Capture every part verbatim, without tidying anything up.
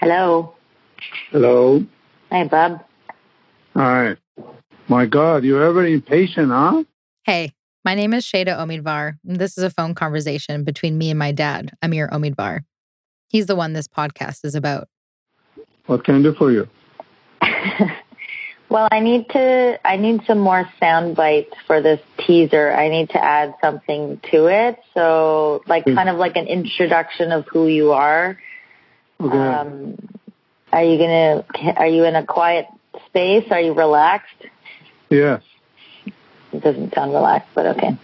Hello. Hello. Hey, bub. Hi. My God, you're ever impatient, huh? Hey, my name is Shayda Omidvar. And this is a phone conversation between me and my dad, Amir Omidvar. He's the one this podcast is about. What can I do for you? Well, I need to. I need some more sound bites for this teaser. I need to add something to it. So, like, kind of like an introduction of who you are. Okay. Um, are you gonna? Are you in a quiet space? Are you relaxed? Yes. It doesn't sound relaxed, but okay.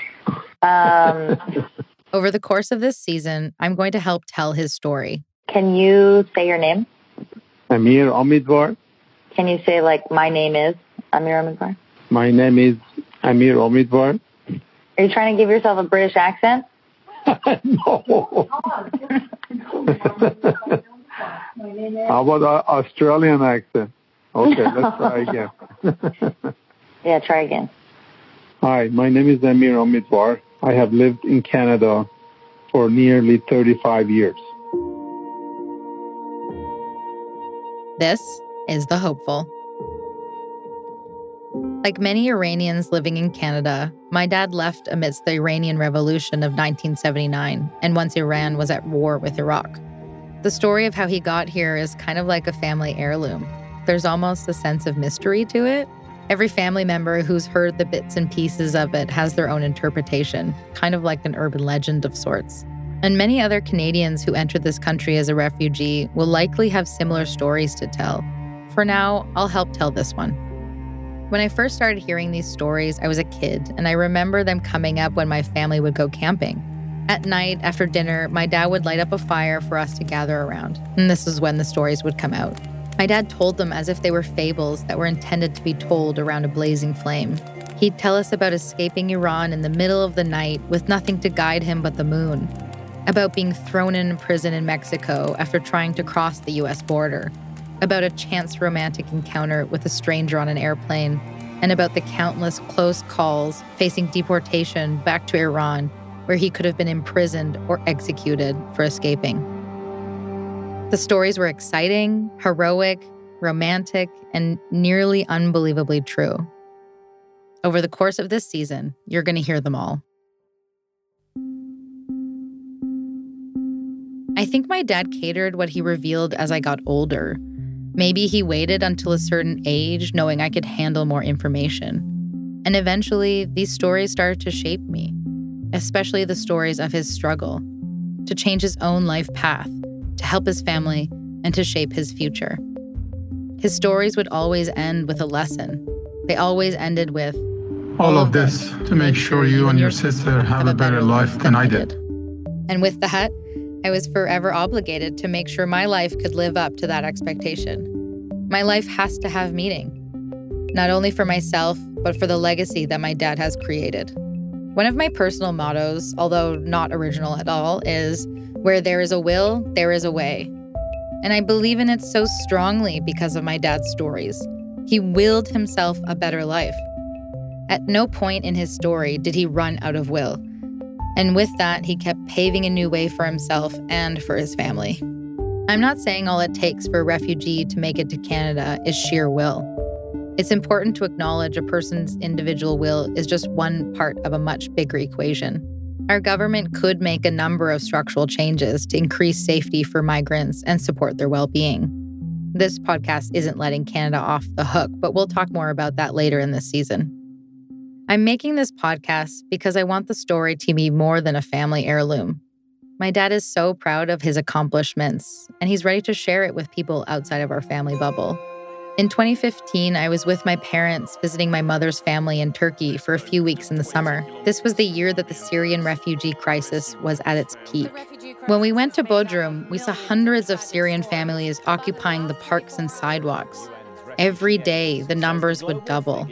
Um, Over the course of this season, I'm going to help tell his story. Can you say your name? Amir Omidvar. Can you say, like, my name is Amir Omidvar? My name is Amir Omidvar. Are you trying to give yourself a British accent? No. How about an Australian accent? Okay, let's try again. Yeah, try again. Hi, my name is Amir Omidvar. I have lived in Canada for nearly thirty-five years. This is The Hopeful. Like many Iranians living in Canada, my dad left amidst the Iranian Revolution of nineteen seventy-nine, and once Iran was at war with Iraq. The story of how he got here is kind of like a family heirloom. There's almost a sense of mystery to it. Every family member who's heard the bits and pieces of it has their own interpretation, kind of like an urban legend of sorts. And many other Canadians who entered this country as a refugee will likely have similar stories to tell. For now, I'll help tell this one. When I first started hearing these stories, I was a kid, and I remember them coming up when my family would go camping. At night, after dinner, my dad would light up a fire for us to gather around, and this is when the stories would come out. My dad told them as if they were fables that were intended to be told around a blazing flame. He'd tell us about escaping Iran in the middle of the night with nothing to guide him but the moon, about being thrown in prison in Mexico after trying to cross the U S border, about a chance romantic encounter with a stranger on an airplane, and about the countless close calls facing deportation back to Iran, where he could have been imprisoned or executed for escaping. The stories were exciting, heroic, romantic, and nearly unbelievably true. Over the course of this season, you're going to hear them all. I think my dad catered what he revealed as I got older. Maybe he waited until a certain age, knowing I could handle more information. And eventually, these stories started to shape me, especially the stories of his struggle, to change his own life path, to help his family, and to shape his future. His stories would always end with a lesson. They always ended with, all of this to make sure you and your sister have a better life than I did. And with that, I was forever obligated to make sure my life could live up to that expectation. My life has to have meaning, not only for myself, but for the legacy that my dad has created. One of my personal mottos, although not original at all, is, where there is a will, there is a way. And I believe in it so strongly because of my dad's stories. He willed himself a better life. At no point in his story did he run out of will. And with that, he kept paving a new way for himself and for his family. I'm not saying all it takes for a refugee to make it to Canada is sheer will. It's important to acknowledge a person's individual will is just one part of a much bigger equation. Our government could make a number of structural changes to increase safety for migrants and support their well-being. This podcast isn't letting Canada off the hook, but we'll talk more about that later in this season. I'm making this podcast because I want the story to be more than a family heirloom. My dad is so proud of his accomplishments, and he's ready to share it with people outside of our family bubble. In twenty fifteen, I was with my parents visiting my mother's family in Turkey for a few weeks in the summer. This was the year that the Syrian refugee crisis was at its peak. When we went to Bodrum, we saw hundreds of Syrian families occupying the parks and sidewalks. Every day, the numbers would double.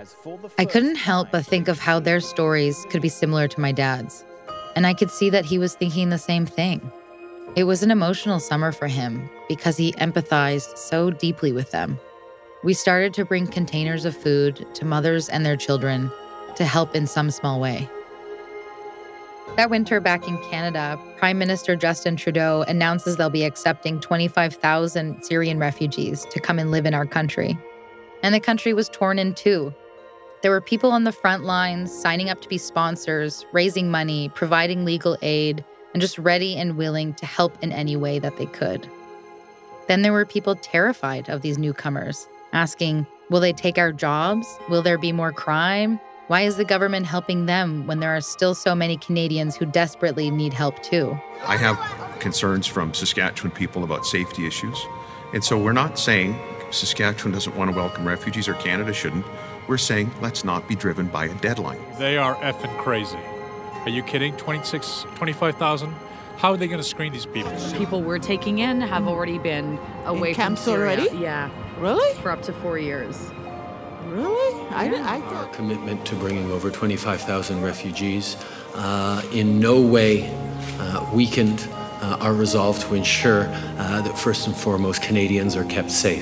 I couldn't help but think of how their stories could be similar to my dad's. And I could see that he was thinking the same thing. It was an emotional summer for him because he empathized so deeply with them. We started to bring containers of food to mothers and their children to help in some small way. That winter back in Canada, Prime Minister Justin Trudeau announces they'll be accepting twenty-five thousand Syrian refugees to come and live in our country. And the country was torn in two. There were people on the front lines signing up to be sponsors, raising money, providing legal aid, and just ready and willing to help in any way that they could. Then there were people terrified of these newcomers, asking, will they take our jobs? Will there be more crime? Why is the government helping them when there are still so many Canadians who desperately need help too? I have concerns from Saskatchewan people about safety issues. And so we're not saying Saskatchewan doesn't want to welcome refugees or Canada shouldn't. We're saying let's not be driven by a deadline. They are effing crazy. Are you kidding? twenty-six, twenty-five thousand? How are they going to screen these people? People we're taking in have already been away in from camps Syria. already? Yeah. Really? For up to four years. Really? I, Yeah. I Our thought... commitment to bringing over twenty-five thousand refugees uh, in no way uh, weakened uh, our resolve to ensure uh, that first and foremost Canadians are kept safe.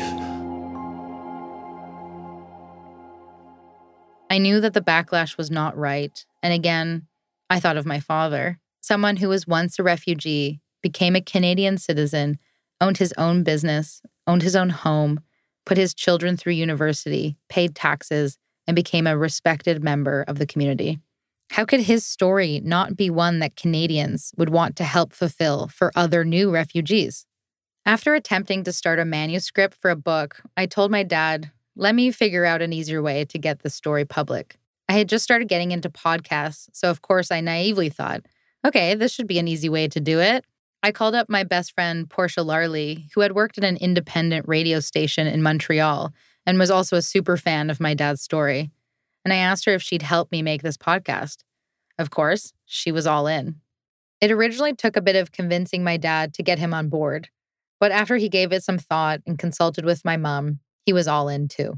I knew that the backlash was not right. And again, I thought of my father, someone who was once a refugee, became a Canadian citizen, owned his own business, owned his own home, put his children through university, paid taxes, and became a respected member of the community. How could his story not be one that Canadians would want to help fulfill for other new refugees? After attempting to start a manuscript for a book, I told my dad, let me figure out an easier way to get the story public. I had just started getting into podcasts, so of course I naively thought, okay, this should be an easy way to do it. I called up my best friend, Portia Larley, who had worked at an independent radio station in Montreal and was also a super fan of my dad's story. And I asked her if she'd help me make this podcast. Of course, she was all in. It originally took a bit of convincing my dad to get him on board, but after he gave it some thought and consulted with my mom, he was all in too.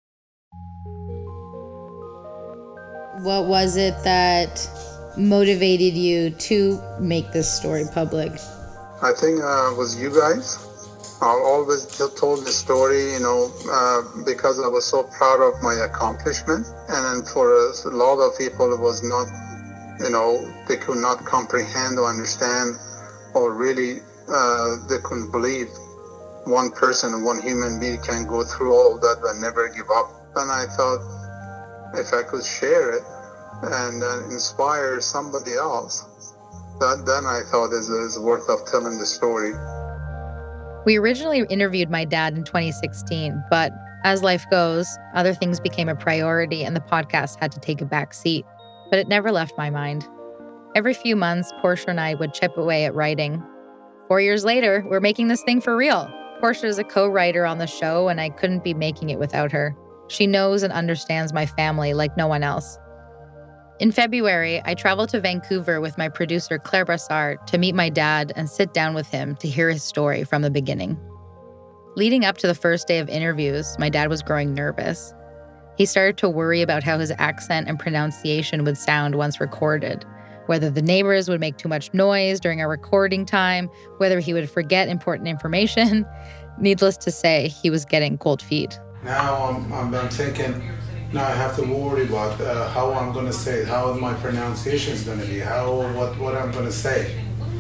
What was it that motivated you to make this story public? I think uh, it was you guys. I always told the story, you know, uh, because I was so proud of my accomplishment. And then for a lot of people, it was not, you know, they could not comprehend or understand, or really uh, they couldn't believe one person, one human being can go through all that and never give up. And I thought if I could share it and uh, inspire somebody else, that then I thought is is worth of telling the story. We originally interviewed my dad in twenty sixteen, but as life goes, other things became a priority and the podcast had to take a back seat. But it never left my mind. Every few months, Portia and I would chip away at writing. Four years later, we're making this thing for real. Portia is a co-writer on the show, and I couldn't be making it without her. She knows and understands my family like no one else. In February, I traveled to Vancouver with my producer Claire Brassard to meet my dad and sit down with him to hear his story from the beginning. Leading up to the first day of interviews, my dad was growing nervous. He started to worry about how his accent and pronunciation would sound once recorded, whether the neighbors would make too much noise during our recording time, whether he would forget important information. Needless to say, he was getting cold feet. Now I'm, I'm, I'm thinking, now I have to worry about uh, how I'm going to say it, how my pronunciation is going to be, how what, what I'm going to say.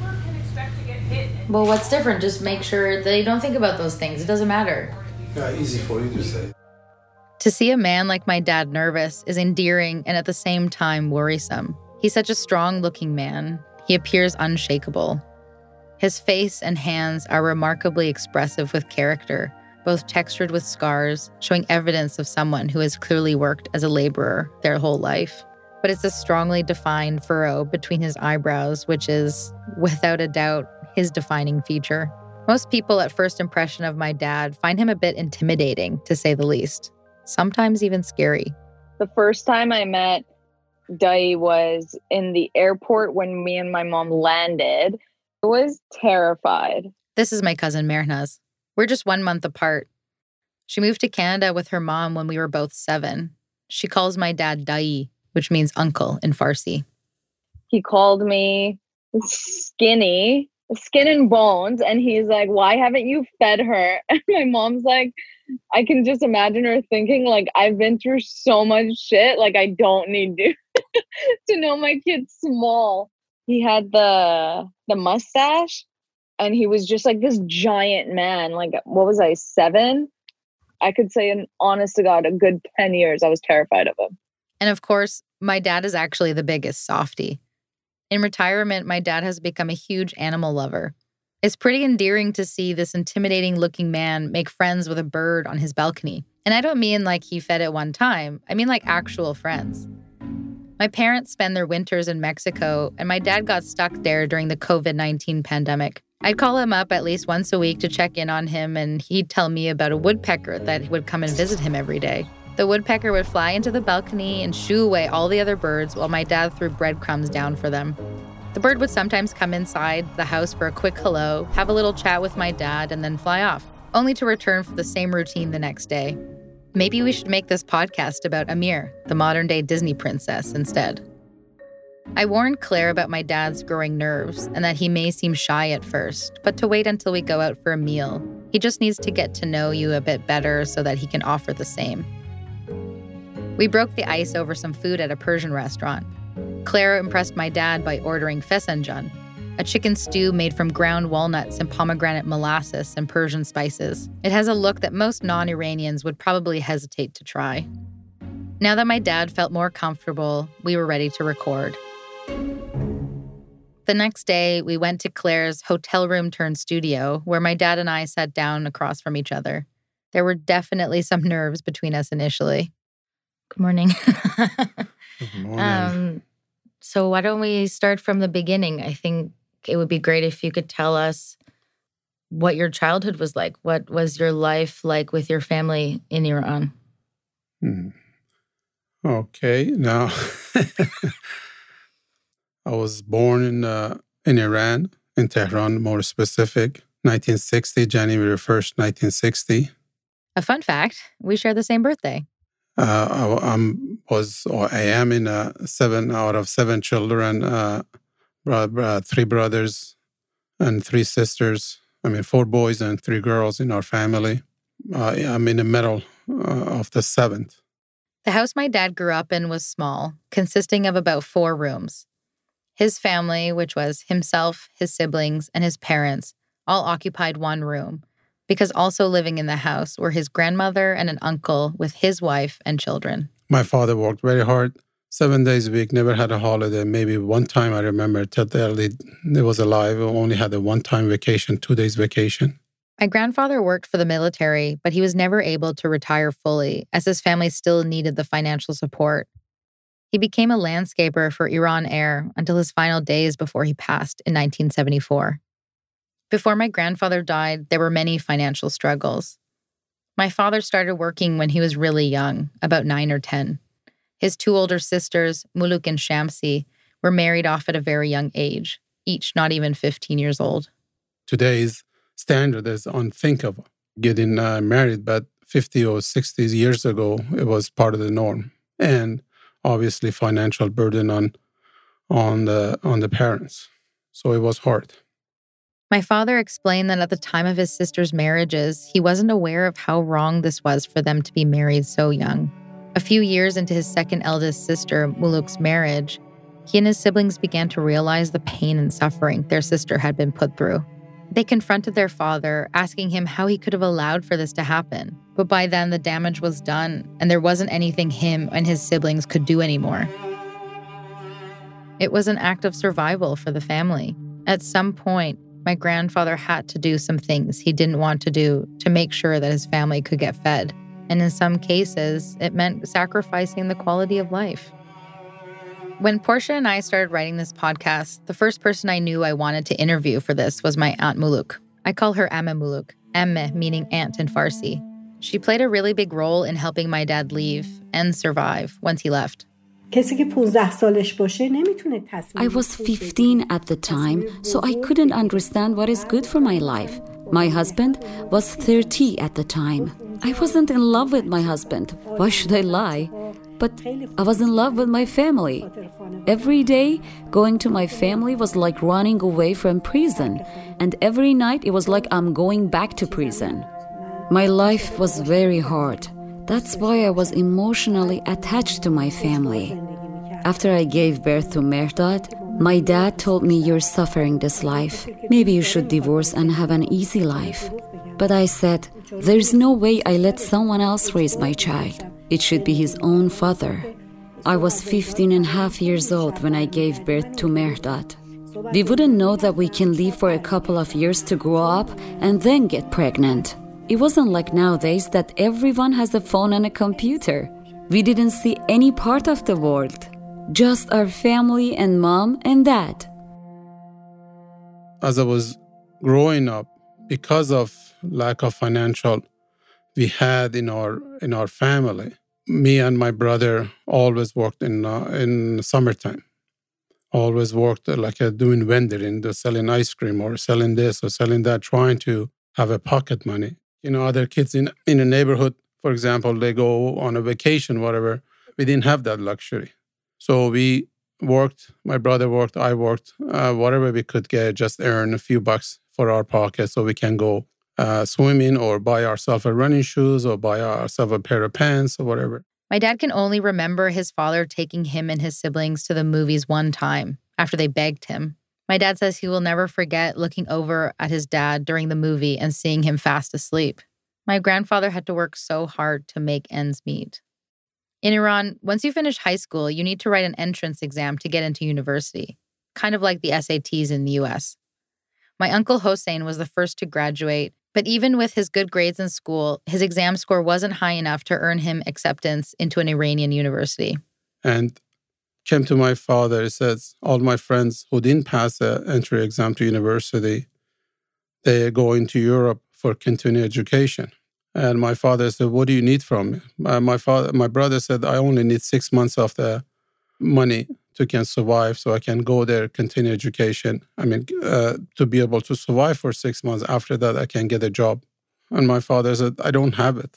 Well, what's different? Just make sure they don't think about those things. It doesn't matter. Yeah, easy for you to say. To see a man like my dad nervous is endearing and at the same time worrisome. He's such a strong-looking man. He appears unshakable. His face and hands are remarkably expressive with character, both textured with scars, showing evidence of someone who has clearly worked as a laborer their whole life. But it's a strongly defined furrow between his eyebrows, which is, without a doubt, his defining feature. Most people at first impression of my dad find him a bit intimidating, to say the least. Sometimes even scary. The first time I met Dai was in the airport when me and my mom landed. I was terrified. This is my cousin Mehrnaz. We're just one month apart. She moved to Canada with her mom when we were both seven. She calls my dad Dai, which means uncle in Farsi. He called me skinny, skin and bones, and he's like, why haven't you fed her? And my mom's like, I can just imagine her thinking, like, I've been through so much shit, like I don't need to, to know my kid's small. he had the the mustache, and he was just like this giant man. Like, what was I, seven? I could say, an honest to God, a good ten years, I was terrified of him. And of course, my dad is actually the biggest softie. In retirement, my dad has become a huge animal lover. It's pretty endearing to see this intimidating-looking man make friends with a bird on his balcony. And I don't mean like he fed it one time. I mean like actual friends. My parents spend their winters in Mexico, and my dad got stuck there during the covid nineteen pandemic. I'd call him up at least once a week to check in on him, and he'd tell me about a woodpecker that would come and visit him every day. The woodpecker would fly into the balcony and shoo away all the other birds while my dad threw breadcrumbs down for them. The bird would sometimes come inside the house for a quick hello, have a little chat with my dad, and then fly off, only to return for the same routine the next day. Maybe we should make this podcast about Amir, the modern-day Disney princess, instead. I warned Claire about my dad's growing nerves and that he may seem shy at first, but to wait until we go out for a meal. He just needs to get to know you a bit better so that he can offer the same. We broke the ice over some food at a Persian restaurant. Claire impressed my dad by ordering fesanjan, a chicken stew made from ground walnuts and pomegranate molasses and Persian spices. It has a look that most non-Iranians would probably hesitate to try. Now that my dad felt more comfortable, we were ready to record. The next day, we went to Claire's hotel room turned studio, where my dad and I sat down across from each other. There were definitely some nerves between us initially. Good morning. Good morning. Um, so why don't we start from the beginning? I think it would be great if you could tell us what your childhood was like. What was your life like with your family in Iran? Hmm. Okay, now I was born in uh, in Iran, in Tehran, more specific, nineteen sixty, January first, nineteen sixty. A fun fact, we share the same birthday. Uh, I I'm, was, or I am in uh, seven out of seven children, uh, uh, three brothers and three sisters. I mean, four boys and three girls in our family. Uh, I'm in the middle uh, of the seventh. The house my dad grew up in was small, consisting of about four rooms. His family, which was himself, his siblings, and his parents, all occupied one room, because also living in the house were his grandmother and an uncle with his wife and children. My father worked very hard, seven days a week, never had a holiday. Maybe one time I remember till he was alive, only had a one-time vacation, two days vacation. My grandfather worked for the military, but he was never able to retire fully, as his family still needed the financial support. He became a landscaper for Iran Air until his final days before he passed in nineteen seventy-four. Before my grandfather died, there were many financial struggles. My father started working when he was really young, about nine or ten. His two older sisters, Muluk and Shamsi, were married off at a very young age, each not even fifteen years old. Today's standard is unthinkable, getting uh, married, but fifty or sixty years ago, it was part of the norm. And obviously financial burden on on the on the parents. So it was hard. My father explained that at the time of his sisters' marriages, he wasn't aware of how wrong this was for them to be married so young. A few years into his second eldest sister, Muluk's marriage, he and his siblings began to realize the pain and suffering their sister had been put through. They confronted their father, asking him how he could have allowed for this to happen. But by then, the damage was done, and there wasn't anything him and his siblings could do anymore. It was an act of survival for the family. At some point, my grandfather had to do some things he didn't want to do to make sure that his family could get fed. And in some cases, it meant sacrificing the quality of life. When Portia and I started writing this podcast, the first person I knew I wanted to interview for this was my Aunt Muluk. I call her Amme Muluk, Amme meaning aunt in Farsi. She played a really big role in helping my dad leave and survive once he left. I was fifteen at the time, so I couldn't understand what is good for my life. My husband was thirty at the time. I wasn't in love with my husband. Why should I lie? But I was in love with my family. Every day, going to my family was like running away from prison. And every night, it was like I'm going back to prison. My life was very hard. That's why I was emotionally attached to my family. After I gave birth to Mehrdad, My dad told me, you're suffering this life. Maybe you should divorce and have an easy life. But I said, there's no way I let someone else raise my child. It should be his own father. I was fifteen and a half years old when I gave birth to Mehrdad. We wouldn't know that we can leave for a couple of years to grow up and then get pregnant. It wasn't like nowadays that everyone has a phone and a computer. We didn't see any part of the world. Just our family and mom and dad. As I was growing up, because of lack of financial we had in our in our family, me and my brother always worked in uh, in summertime. Always worked like a doing vendoring, selling ice cream or selling this or selling that, trying to have a pocket money. You know, other kids in in a neighborhood, for example, they go on a vacation, whatever. We didn't have that luxury. So we worked, my brother worked, I worked, uh, whatever we could get, just earn a few bucks for our pocket so we can go uh, swimming or buy ourselves a running shoes or buy ourselves a pair of pants or whatever. My dad can only remember his father taking him and his siblings to the movies one time after they begged him. My dad says he will never forget looking over at his dad during the movie and seeing him fast asleep. My grandfather had to work so hard to make ends meet. In Iran, once you finish high school, you need to write an entrance exam to get into university, kind of like the S A Ts in the U S. My uncle Hossein was the first to graduate, but even with his good grades in school, his exam score wasn't high enough to earn him acceptance into an Iranian university. And came to my father, he says, all my friends who didn't pass the entry exam to university, they go into Europe for continuing education. And my father said, what do you need from me? Uh, my father, my brother said, I only need six months of the money to can survive so I can go there, continue education. I mean, uh, to be able to survive for six months. After that, I can get a job. And my father said, I don't have it.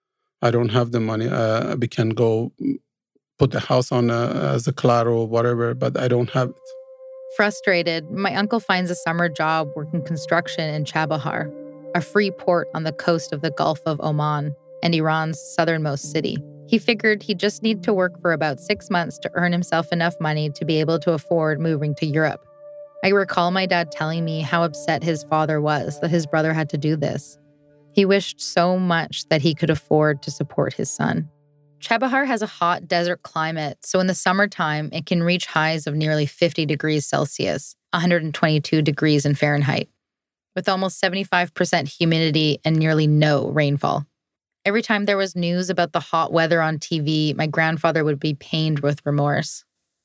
I don't have the money. Uh, we can go put the house on a, as a collateral or whatever, but I don't have it. Frustrated, my uncle finds a summer job working construction in Chabahar, a free port on the coast of the Gulf of Oman and Iran's southernmost city. He figured he'd just need to work for about six months to earn himself enough money to be able to afford moving to Europe. I recall my dad telling me how upset his father was that his brother had to do this. He wished so much that he could afford to support his son. Chabahar has a hot desert climate, so in the summertime, it can reach highs of nearly fifty degrees Celsius, one hundred twenty-two degrees in Fahrenheit, with almost seventy-five percent humidity and nearly no rainfall. Every time there was news about the hot weather on T V, my grandfather would be pained with remorse.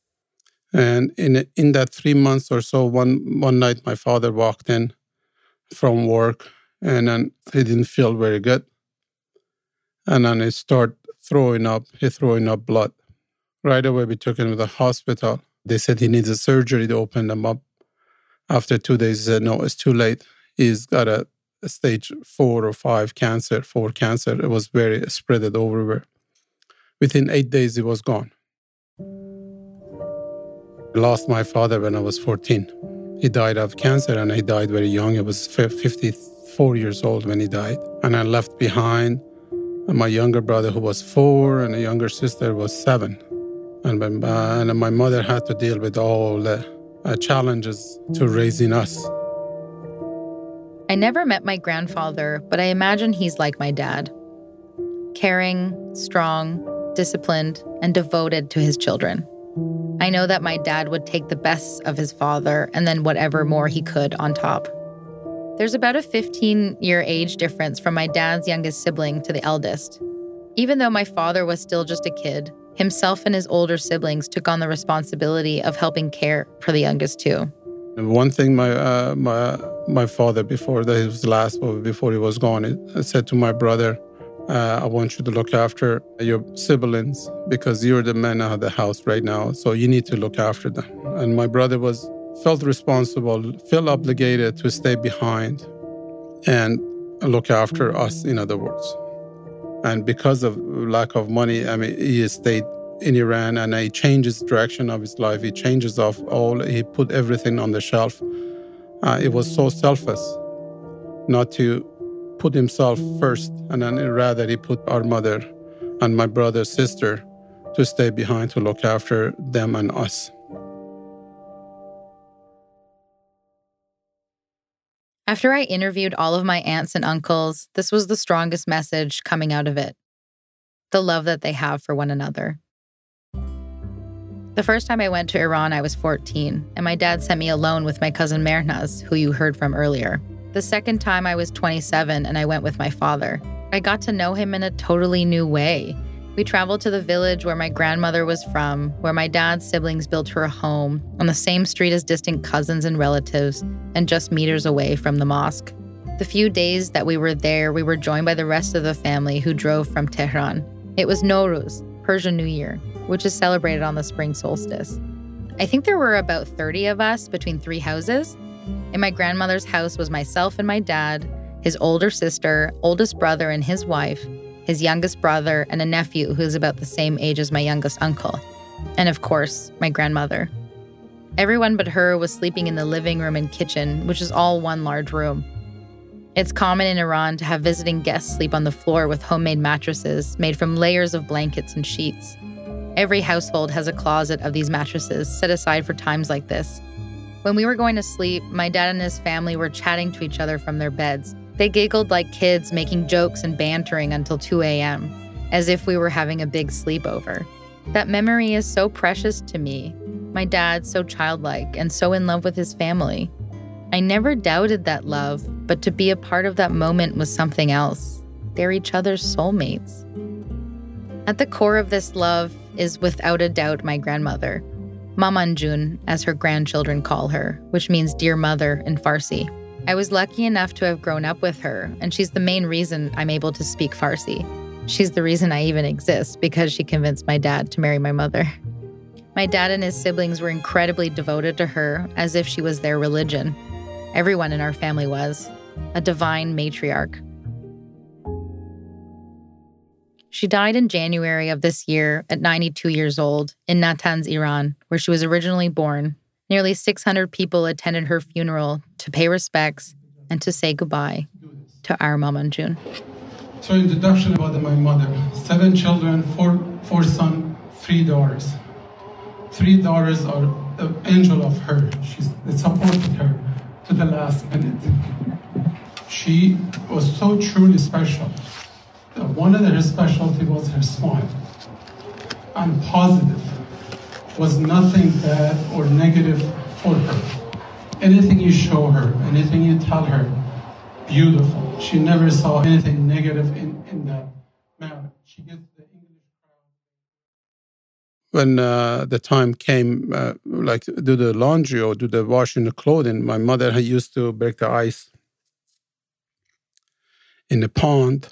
And in in that three months or so, one one night my father walked in from work, and then he didn't feel very good. And then he started throwing up, he throwing up blood. Right away, we took him to the hospital. They said he needs a surgery to open them up. After two days, he said, no, it's too late. He's got a, a stage four or five cancer, four cancer. It was very spreaded everywhere. Within eight days, he was gone. I lost my father when I was fourteen. He died of cancer, and he died very young. He was fifty-four years old when he died. And I left behind my younger brother who was four, and a younger sister who was seven. And my, uh, and my mother had to deal with all the uh, challenges to raising us. I never met my grandfather, but I imagine he's like my dad. Caring, strong, disciplined, and devoted to his children. I know that my dad would take the best of his father and then whatever more he could on top. There's about a fifteen-year age difference from my dad's youngest sibling to the eldest. Even though my father was still just a kid, himself and his older siblings took on the responsibility of helping care for the youngest too. And one thing my uh, my my father, before that, his last, before he was gone, he said to my brother, uh, I want you to look after your siblings because you're the man of the house right now, so you need to look after them. And my brother was felt responsible, felt obligated to stay behind and look after us, in other words. And because of lack of money, I mean, he stayed in Iran and he changed his direction of his life. He changes off all, he put everything on the shelf. Uh, it was so selfless not to put himself first, and then rather he put our mother and my brother's sister to stay behind to look after them and us. After I interviewed all of my aunts and uncles, this was the strongest message coming out of it. The love that they have for one another. The first time I went to Iran, I was fourteen, and my dad sent me alone with my cousin Mernaz, who you heard from earlier. The second time I was twenty-seven, and I went with my father. I got to know him in a totally new way. We traveled to the village where my grandmother was from, where my dad's siblings built her a home, on the same street as distant cousins and relatives, and just meters away from the mosque. The few days that we were there, we were joined by the rest of the family who drove from Tehran. It was Nowruz, Persian New Year, which is celebrated on the spring solstice. I think there were about thirty of us between three houses. In my grandmother's house was myself and my dad, his older sister, oldest brother and his wife, his youngest brother, and a nephew who is about the same age as my youngest uncle. And of course, my grandmother. Everyone but her was sleeping in the living room and kitchen, which is all one large room. It's common in Iran to have visiting guests sleep on the floor with homemade mattresses made from layers of blankets and sheets. Every household has a closet of these mattresses set aside for times like this. When we were going to sleep, my dad and his family were chatting to each other from their beds. They giggled like kids, making jokes and bantering until two a.m., as if we were having a big sleepover. That memory is so precious to me. My dad, so childlike and so in love with his family. I never doubted that love, but to be a part of that moment was something else. They're each other's soulmates. At the core of this love is without a doubt my grandmother, Mamanjun, as her grandchildren call her, which means dear mother in Farsi. I was lucky enough to have grown up with her, and she's the main reason I'm able to speak Farsi. She's the reason I even exist, because she convinced my dad to marry my mother. My dad and his siblings were incredibly devoted to her, as if she was their religion. Everyone in our family was. A divine matriarch. She died in January of this year at ninety-two years old in Natanz, Iran, where she was originally born. Nearly six hundred people attended her funeral to pay respects and to say goodbye to our Mamanjun. So introduction about my mother. Seven children, four, four sons, three daughters. Three daughters are the angel of her. She's, they supported her to the last minute. She was so truly special. One of her specialty was her smile. And positive. Was nothing bad or negative for her. Anything you show her, anything you tell her, beautiful. She never saw anything negative in, in that matter. She gets the English crowd. When uh, the time came, uh, like do the laundry or do the washing the clothing, my mother used to break the ice in the pond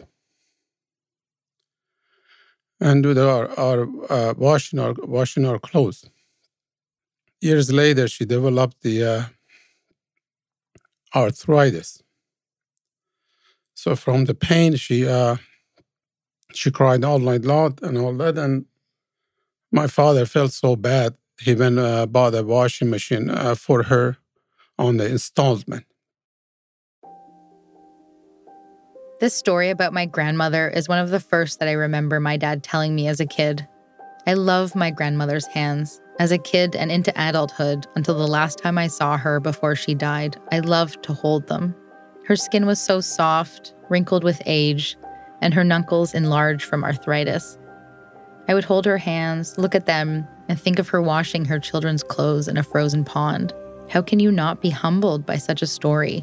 and do the, our, our uh, washing our washing our clothes. Years later, she developed the uh, arthritis. So from the pain, she uh, she cried all night long and all that. And my father felt so bad, he went uh, bought a washing machine uh, for her on the installment. This story about my grandmother is one of the first that I remember my dad telling me as a kid. I love my grandmother's hands. As a kid and into adulthood, until the last time I saw her before she died, I loved to hold them. Her skin was so soft, wrinkled with age, and her knuckles enlarged from arthritis. I would hold her hands, look at them, and think of her washing her children's clothes in a frozen pond. How can you not be humbled by such a story?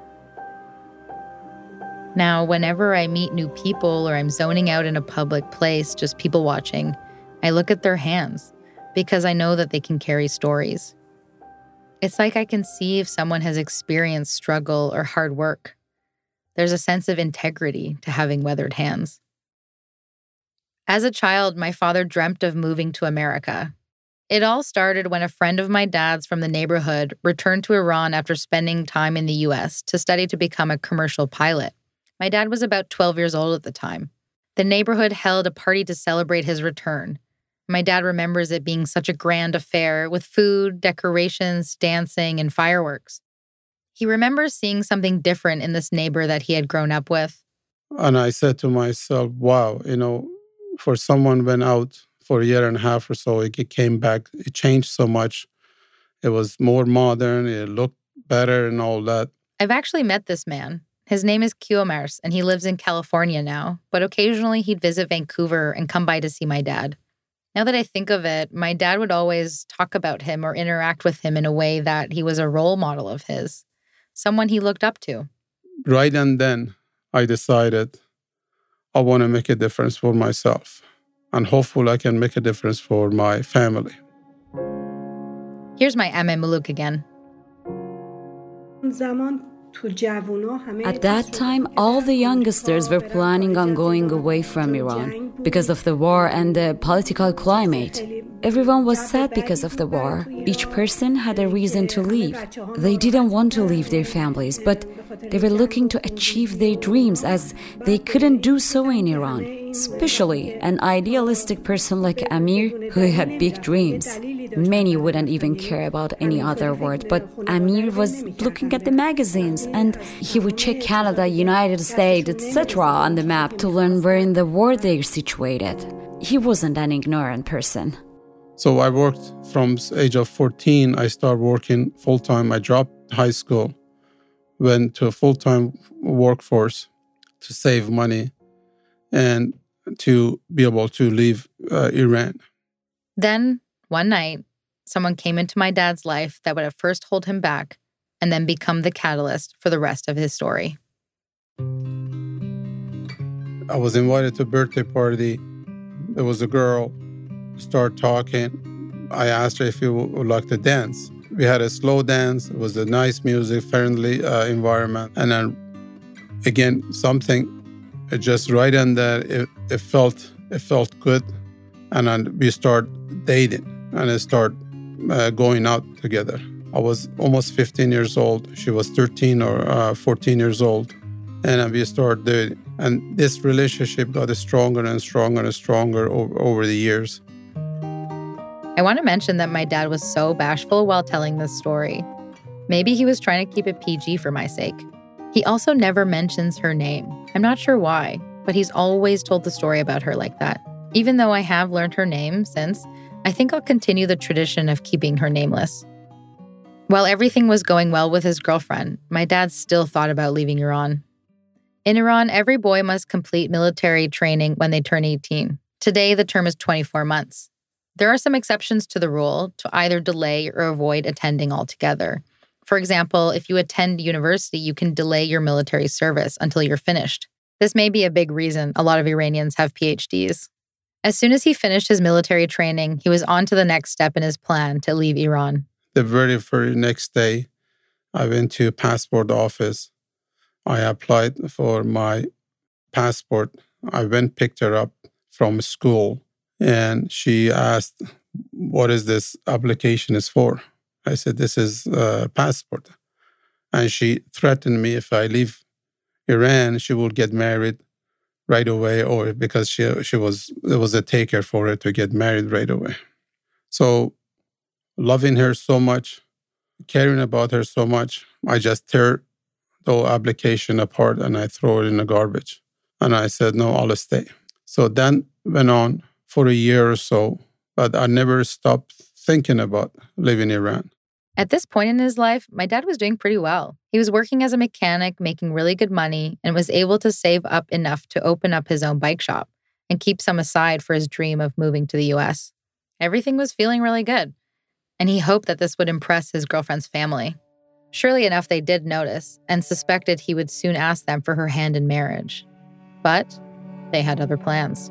Now, whenever I meet new people or I'm zoning out in a public place, just people watching, I look at their hands because I know that they can carry stories. It's like I can see if someone has experienced struggle or hard work. There's a sense of integrity to having weathered hands. As a child, my father dreamt of moving to America. It all started when a friend of my dad's from the neighborhood returned to Iran after spending time in the U S to study to become a commercial pilot. My dad was about twelve years old at the time. The neighborhood held a party to celebrate his return. My dad remembers it being such a grand affair with food, decorations, dancing, and fireworks. He remembers seeing something different in this neighbor that he had grown up with. And I said to myself, wow, you know, for someone went out for a year and a half or so, it came back, it changed so much. It was more modern, it looked better and all that. I've actually met this man. His name is Kiomers, and he lives in California now, but occasionally he'd visit Vancouver and come by to see my dad. Now that I think of it, my dad would always talk about him or interact with him in a way that he was a role model of his, someone he looked up to. Right and then, I decided I want to make a difference for myself, and hopefully I can make a difference for my family. Here's my Ame Muluk again. At that time, all the youngsters were planning on going away from Iran because of the war and the political climate. Everyone was sad because of the war. Each person had a reason to leave. They didn't want to leave their families, but they were looking to achieve their dreams as they couldn't do so in Iran. Especially an idealistic person like Amir, who had big dreams. Many wouldn't even care about any other word, but Amir was looking at the magazines and he would check Canada, United States, et cetera on the map to learn where in the world they're situated. He wasn't an ignorant person. So I worked from the age of fourteen. I started working full-time. I dropped high school, went to a full-time workforce to save money and to be able to leave uh, Iran. Then, one night, someone came into my dad's life that would at first hold him back and then become the catalyst for the rest of his story. I was invited to a birthday party. There was a girl, started talking. I asked her if she would like to dance. We had a slow dance. It was a nice music, friendly uh, environment. And then, again, something it just right in there, it, it felt it felt good. And then we started dating and I started uh, going out together. I was almost fifteen years old. She was thirteen or uh, fourteen years old. And then we started dating. And this relationship got stronger and stronger and stronger over, over the years. I want to mention that my dad was so bashful while telling this story. Maybe he was trying to keep it P G for my sake. He also never mentions her name. I'm not sure why, but he's always told the story about her like that. Even though I have learned her name since, I think I'll continue the tradition of keeping her nameless. While everything was going well with his girlfriend, my dad still thought about leaving Iran. In Iran, every boy must complete military training when they turn eighteen. Today, the term is twenty-four months. There are some exceptions to the rule to either delay or avoid attending altogether. For example, if you attend university, you can delay your military service until you're finished. This may be a big reason a lot of Iranians have P H Ds. As soon as he finished his military training, he was on to the next step in his plan to leave Iran. The very, very next day, I went to passport office. I applied for my passport. I went, picked her up from school, and she asked, what is this application is for? I said, this is a passport. And she threatened me if I leave Iran, she will get married right away, or because she she was there was a taker for her to get married right away. So loving her so much, caring about her so much, I just tear the application apart and I throw it in the garbage. And I said, no, I'll stay. So then went on for a year or so, but I never stopped thinking about leaving Iran. At this point in his life, my dad was doing pretty well. He was working as a mechanic, making really good money, and was able to save up enough to open up his own bike shop and keep some aside for his dream of moving to the U S. Everything was feeling really good, and he hoped that this would impress his girlfriend's family. Surely enough, they did notice and suspected he would soon ask them for her hand in marriage. But they had other plans.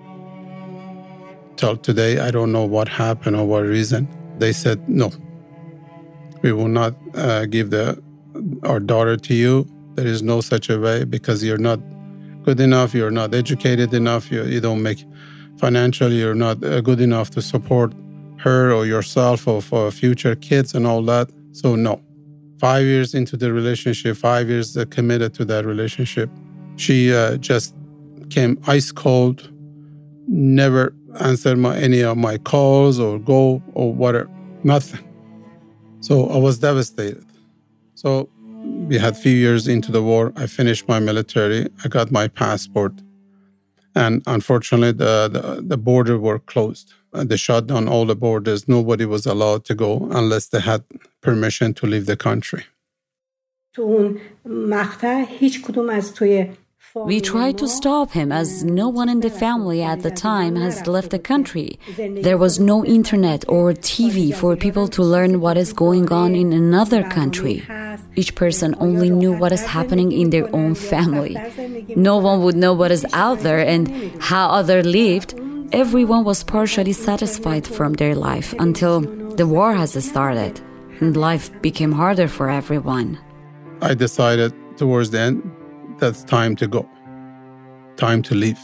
Till today, I don't know what happened or what reason. They said, no, we will not uh, give the our daughter to you. There is no such a way because you're not good enough, you're not educated enough, you, you don't make financially, you're not uh, good enough to support her or yourself or for future kids and all that. So no. Five years into the relationship, five years uh, committed to that relationship, she uh, just came ice cold, never answered my, any of my calls or go or whatever, nothing. So I was devastated. So we had a few years into the war. I finished my military. I got my passport. And unfortunately, the, the, the border were closed. They shut down all the borders. Nobody was allowed to go unless they had permission to leave the country. We tried to stop him as no one in the family at the time has left the country. There was no internet or T V for people to learn what is going on in another country. Each person only knew what is happening in their own family. No one would know what is out there and how others lived. Everyone was partially satisfied from their life until the war has started and life became harder for everyone. I decided towards the end, that's time to go. Time to leave.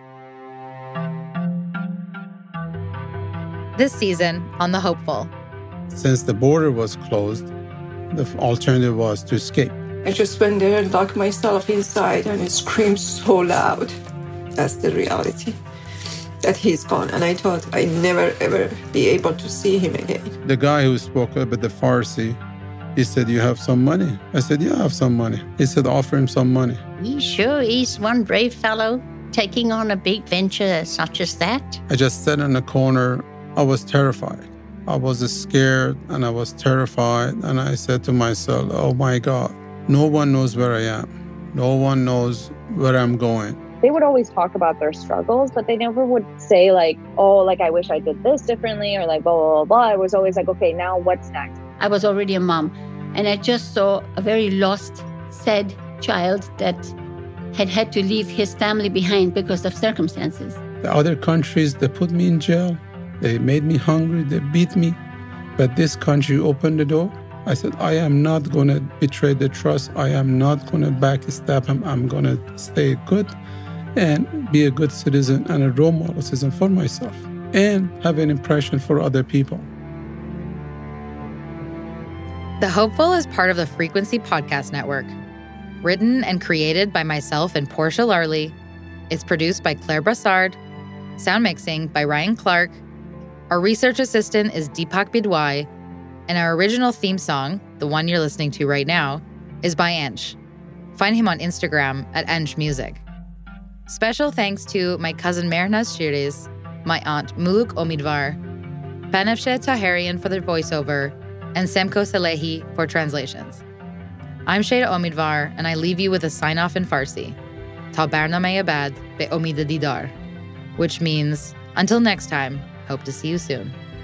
This season on The Hopeful. Since the border was closed, the alternative was to escape. I just went there and locked myself inside and screamed so loud. That's the reality, that he's gone. And I thought I'd never, ever be able to see him again. The guy who spoke a bit the Farsi, he said, you have some money? I said, yeah, I have some money. He said, offer him some money. He sure is one brave fellow, taking on a big venture such as that. I just sat in the corner. I was terrified. I was scared and I was terrified. And I said to myself, oh my God, no one knows where I am. No one knows where I'm going. They would always talk about their struggles, but they never would say like, oh, like, I wish I did this differently, or like, blah, blah, blah, blah. It was always like, okay, now what's next? I was already a mom, and I just saw a very lost, sad child that had had to leave his family behind because of circumstances. The other countries, they put me in jail. They made me hungry. They beat me. But this country opened the door. I said, I am not going to betray the trust. I am not going to backstab him. I'm going to stay good and be a good citizen and a role model citizen for myself and have an impression for other people. The Hopeful is part of the Frequency Podcast Network. Written and created by myself and Portia Larley. It's produced by Claire Brassard. Sound mixing by Ryan Clark. Our research assistant is Deepak Bidwai. And our original theme song, the one you're listening to right now, is by Ensh. Find him on Instagram at Ensh Music. Special thanks to my cousin Mehrnaz Shiriz, my aunt Muluk Omidvar, Banafshe Taharian for the voiceover, and Semko Salehi for translations. I'm Shayda Omidvar, and I leave you with a sign-off in Farsi, Ta barnameh bad be omid didar, which means, until next time, hope to see you soon.